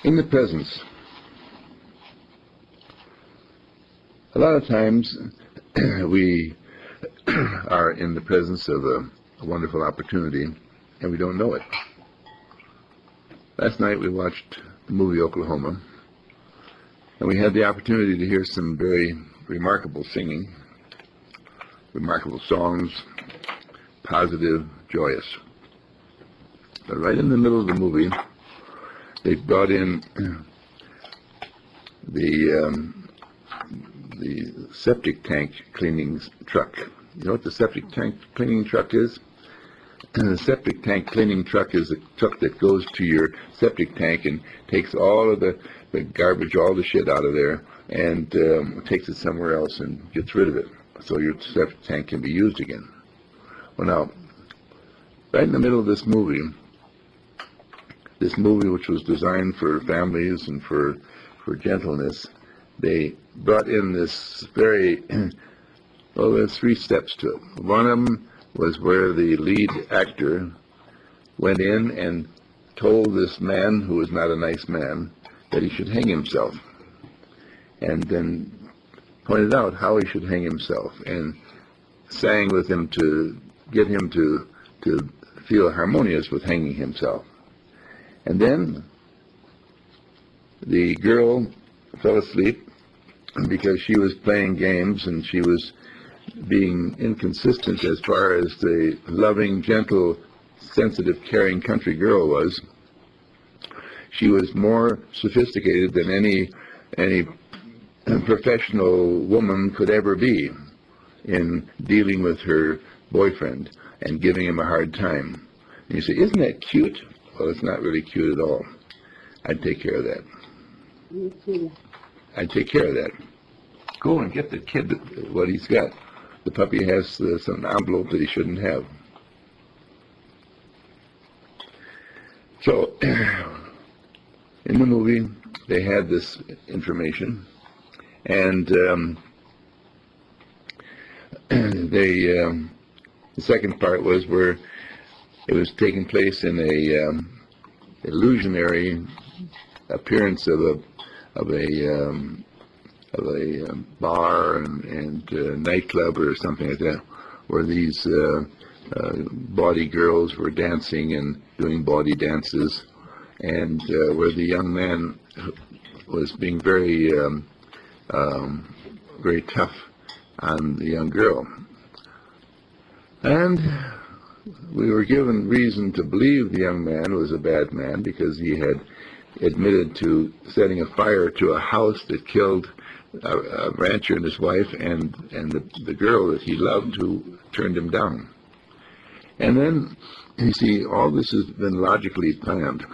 In the presence. A lot of times we are in the presence of a wonderful opportunity and we don't know it. Last night we watched the movie Oklahoma, and we had the opportunity to hear some very remarkable singing, remarkable songs, positive, joyous. But right in the middle of the movie, they brought in the septic tank cleaning truck. You know what the septic tank cleaning truck is? The septic tank cleaning truck is a truck that goes to your septic tank and takes all of the garbage, all the shit out of there, and takes it somewhere else and gets rid of it, so your septic tank can be used again. Well, now, right in the middle of this movie which was designed for families and for gentleness, they brought in this very, well, there's three steps to it. One of them was where the lead actor went in and told this man, who was not a nice man, that he should hang himself, and then pointed out how he should hang himself, and sang with him to get him to feel harmonious with hanging himself. And then the girl fell asleep because she was playing games and she was being inconsistent as far as the loving, gentle, sensitive, caring country girl was. She was more sophisticated than any professional woman could ever be in dealing with her boyfriend and giving him a hard time. And you say, isn't that cute? Well, it's not really cute at all. I'd take care of that. I'd take care of that. Go and get the kid what he's got. The puppy has some envelope that he shouldn't have. So, in the movie, they had this information, and the second part was where it was taking place in a illusionary appearance of a bar and nightclub or something like that, where these bawdy girls were dancing and doing bawdy dances, and where the young man was being very very tough on the young girl. And we were given reason to believe the young man was a bad man because he had admitted to setting a fire to a house that killed a rancher and his wife and the girl that he loved, who turned him down. And then, you see, all this has been logically planned.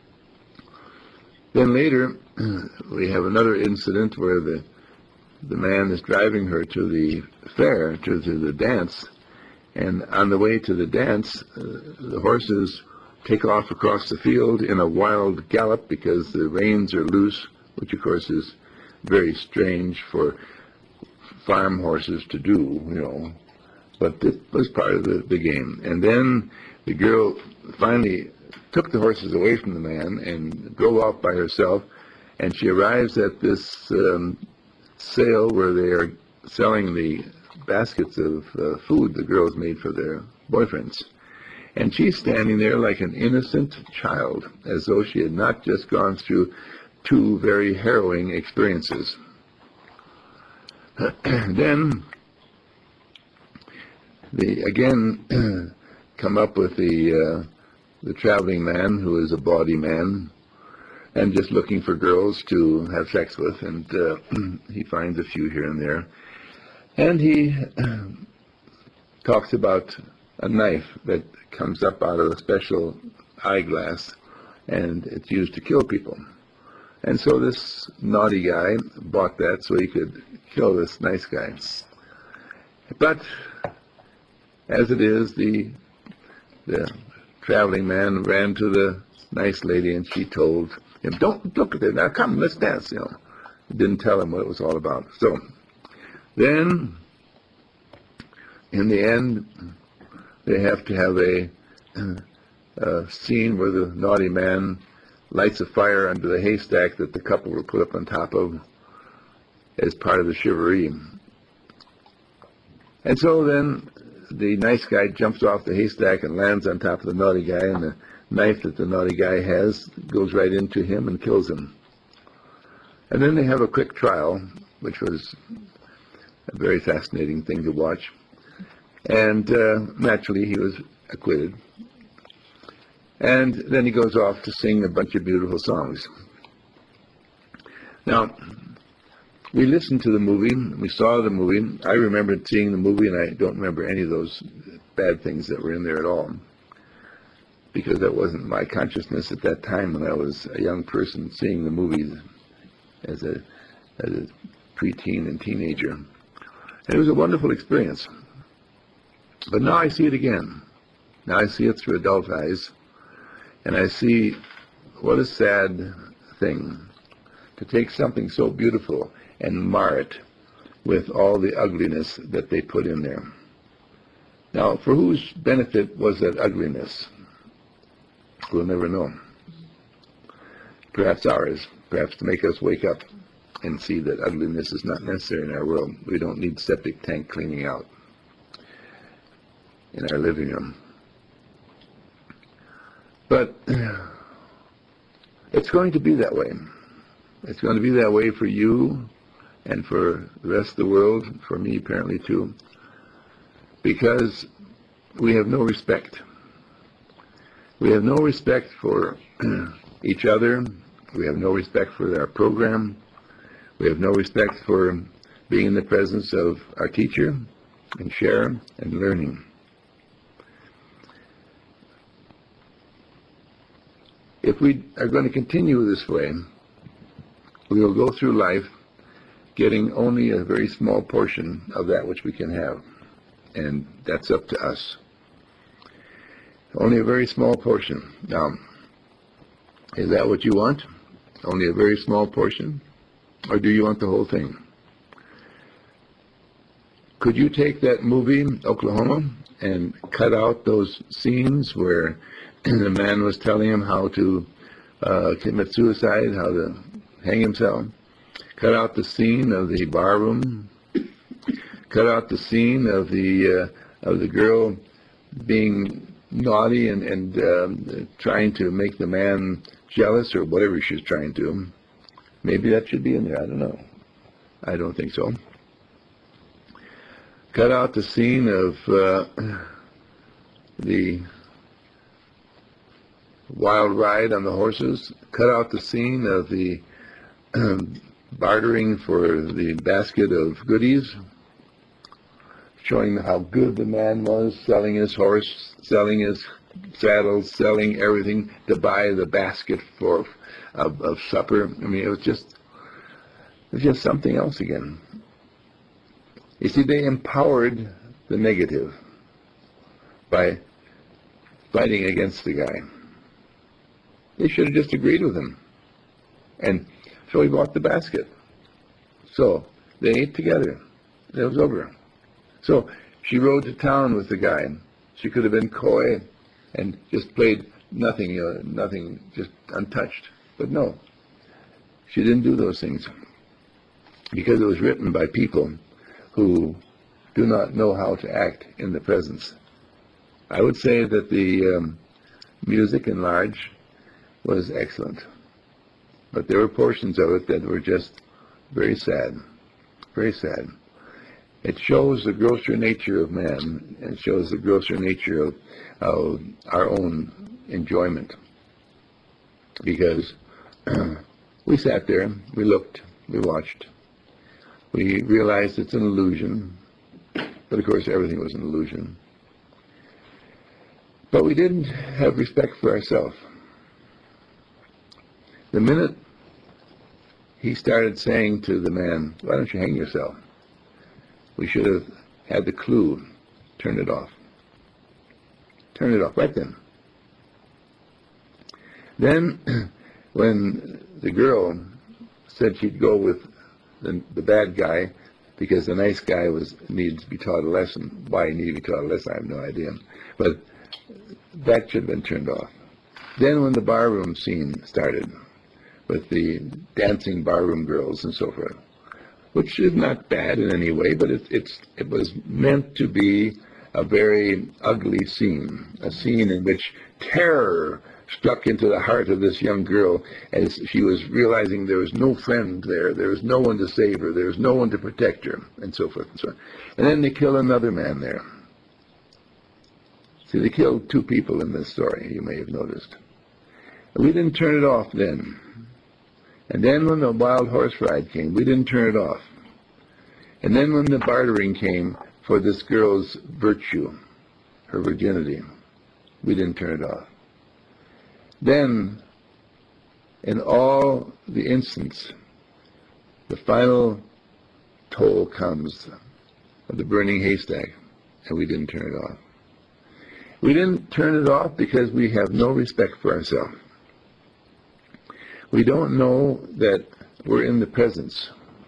Then later, we have another incident where the man is driving her to the fair, to the dance, and on the way to the dance, the horses take off across the field in a wild gallop because the reins are loose, which of course is very strange for farm horses to do, you know. But it was part of the game. And then the girl finally took the horses away from the man and drove off by herself, and she arrives at this sale where they are selling the baskets of food the girls made for their boyfriends. And she's standing there like an innocent child, as though she had not just gone through two very harrowing experiences. Then they again come up with the traveling man, who is a bawdy man, and just looking for girls to have sex with, and he finds a few here and there. And he talks about a knife that comes up out of a special eyeglass, and it's used to kill people. And so this naughty guy bought that so he could kill this nice guy. But as it is, the traveling man ran to the nice lady, and she told him, "Don't look at it. Now come, let's dance." You know, didn't tell him what it was all about. So then, in the end, they have to have a scene where the naughty man lights a fire under the haystack that the couple were put up on top of as part of the shivaree. And so then the nice guy jumps off the haystack and lands on top of the naughty guy, and the knife that the naughty guy has goes right into him and kills him. And then they have a quick trial, which was a very fascinating thing to watch. And naturally, he was acquitted. And then he goes off to sing a bunch of beautiful songs. Now, we listened to the movie, we saw the movie. I remember seeing the movie, and I don't remember any of those bad things that were in there at all, because that wasn't my consciousness at that time when I was a young person seeing the movies as a preteen and teenager. And it was a wonderful experience. But now I see it again. Now I see it through adult eyes, and I see what a sad thing to take something so beautiful and mar it with all the ugliness that they put in there. Now, for whose benefit was that ugliness? We'll never know. Perhaps ours, perhaps to make us wake up and see that ugliness is not necessary in our world. We don't need septic tank cleaning out in our living room. But it's going to be that way. It's going to be that way for you and for the rest of the world, for me apparently too, because we have no respect. We have no respect for each other. We have no respect for our program. We have no respect for being in the presence of our teacher and share and learning. If we are going to continue this way, we will go through life getting only a very small portion of that which we can have, and that's up to us. Only a very small portion. Now, is that what you want? Only a very small portion? Or do you want the whole thing? Could you take that movie, Oklahoma, and cut out those scenes where the man was telling him how to commit suicide, how to hang himself? Cut out the scene of the bar room. Cut out the scene of the girl being naughty and trying to make the man jealous or whatever she's trying to. Maybe that should be in there. I don't know. I don't think so. Cut out the scene of the wild ride on the horses. Cut out the scene of the bartering for the basket of goodies, showing how good the man was, selling his horse, selling his saddles, selling everything to buy the basket of supper. I mean, it was just something else again. You see, they empowered the negative by fighting against the guy. They should have just agreed with him. And so he bought the basket. So they ate together. It was over. So she rode to town with the guy. She could have been coy and just played nothing, nothing, just untouched. But no, she didn't do those things because it was written by people who do not know how to act in the presence. I would say that the music in large was excellent, but there were portions of it that were just very sad, very sad. It shows the grosser nature of man. It shows the grosser nature of our own enjoyment. Because we sat there, we looked, we watched. We realized it's an illusion. But of course everything was an illusion. But we didn't have respect for ourselves. The minute he started saying to the man, "Why don't you hang yourself?" we should have had the clue, turn it off. Turn it off right then. Then, when the girl said she'd go with the bad guy because the nice guy needed to be taught a lesson. Why he needed to be taught a lesson, I have no idea. But that should have been turned off. Then when the barroom scene started, with the dancing barroom girls and so forth, which is not bad in any way, but it was meant to be a very ugly scene, a scene in which terror struck into the heart of this young girl as she was realizing there was no friend there was no one to save her, there was no one to protect her, and so forth and so on. And then they kill another man there. See, they killed two people in this story, you may have noticed. We didn't turn it off then. And then when the wild horse ride came, we didn't turn it off. And then when the bartering came for this girl's virtue, her virginity, we didn't turn it off. Then, in all the instants, the final toll comes of the burning haystack, and we didn't turn it off. We didn't turn it off because we have no respect for ourselves. We don't know that we're in the presence.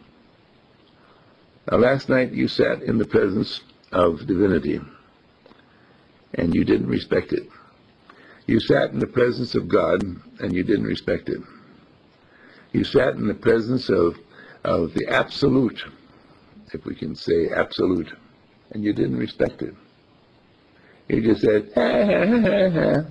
Now, last night you sat in the presence of divinity, and you didn't respect it. You sat in the presence of God, and you didn't respect it. You sat in the presence of the absolute, if we can say absolute, and you didn't respect it. You just said, ha, ha, ha, ha.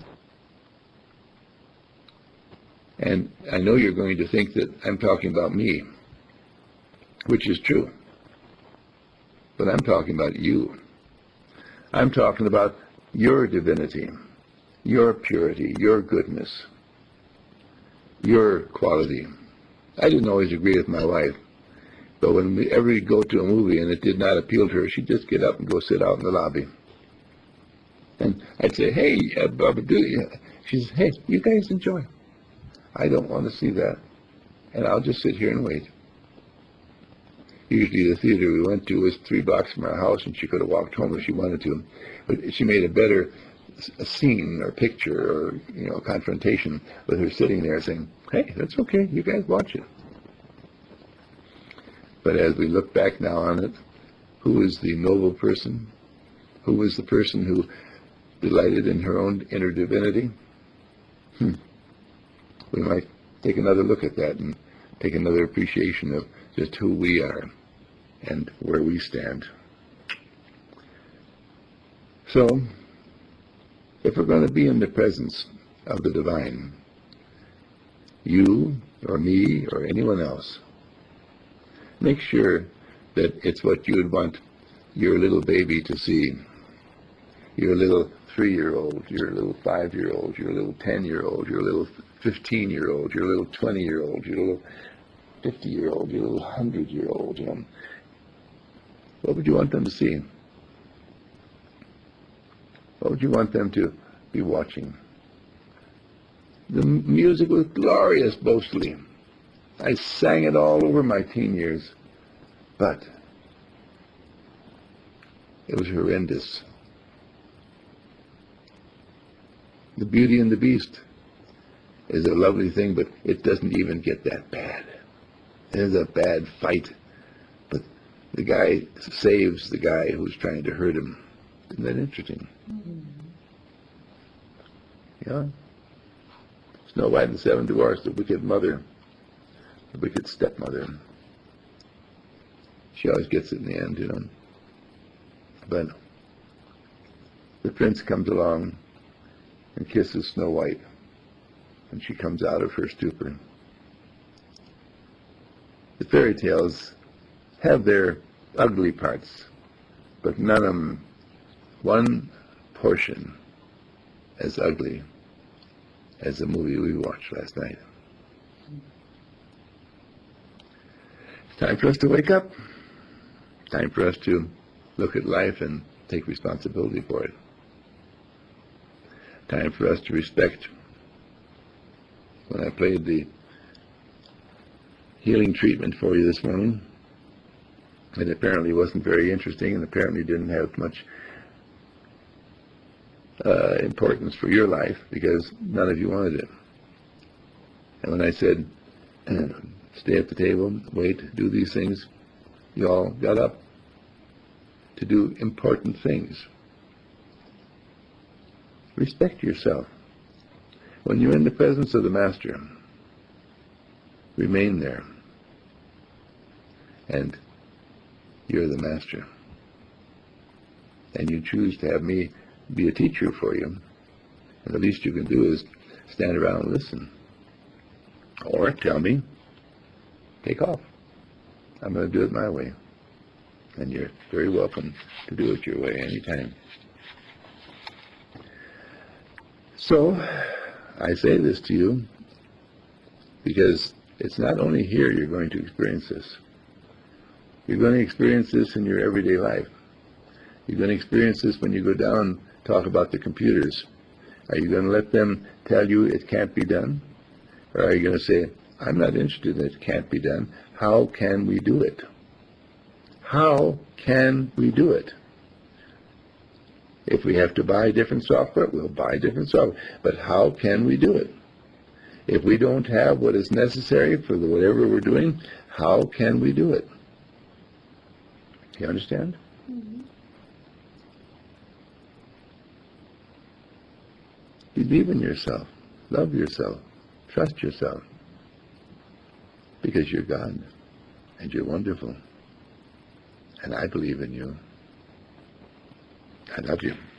And I know you're going to think that I'm talking about me, which is true. But I'm talking about you. I'm talking about your divinity, your purity, your goodness, your quality. I didn't always agree with my wife, but whenever we'd go to a movie and it did not appeal to her, she'd just get up and go sit out in the lobby. And I'd say, hey, Baba, she says, hey, you guys enjoy. I don't want to see that. And I'll just sit here and wait. Usually the theater we went to was 3 blocks from our house, and she could have walked home if she wanted to. But she made a better scene or picture or, confrontation with her sitting there saying, hey, that's okay, you guys watch it. But as we look back now on it, who is the noble person? Who was the person who delighted in her own inner divinity? We might take another look at that and take another appreciation of just who we are and where we stand. So, if we're going to be in the presence of the divine, you or me or anyone else, make sure that it's what you would want your little baby to see, your little 3-year-old, your little 5-year-old, your little 10-year-old, your little 15-year-old, your little 20-year-old, your little 50-year-old, your little 100-year-old, What would you want them to see? What would you want them to be watching? The music was glorious, mostly. I sang it all over my teen years, but it was horrendous. The Beauty and the Beast is a lovely thing, but it doesn't even get that bad. There's a bad fight, but the guy saves the guy who's trying to hurt him. Isn't that interesting? Yeah. Snow White and the Seven Dwarfs, the wicked mother, the wicked stepmother. She always gets it in the end, But the prince comes along and kisses Snow White, and she comes out of her stupor. The fairy tales have their ugly parts, but none of them one portion as ugly as the movie we watched last night. It's time for us to wake up. Time for us to look at life and take responsibility for it. Time for us to respect. When I played the healing treatment for you this morning, it apparently wasn't very interesting and apparently didn't have much importance for your life because none of you wanted it. And when I said, stay at the table, wait, do these things, you all got up to do important things. Respect yourself. When you're in the presence of the Master, remain there. And you're the Master. And you choose to have me be a teacher for you. And the least you can do is stand around and listen. Or tell me, take off. I'm going to do it my way. And you're very welcome to do it your way anytime. So, I say this to you because it's not only here you're going to experience this. You're going to experience this in your everyday life. You're going to experience this when you go down and talk about the computers. Are you going to let them tell you it can't be done? Or are you going to say, I'm not interested in it can't be done. How can we do it? How can we do it? If we have to buy different software, we'll buy different software. But how can we do it? If we don't have what is necessary for whatever we're doing, how can we do it? You understand? Mm-hmm. Believe in yourself. Love yourself. Trust yourself. Because you're God. And you're wonderful. And I believe in you. I love you.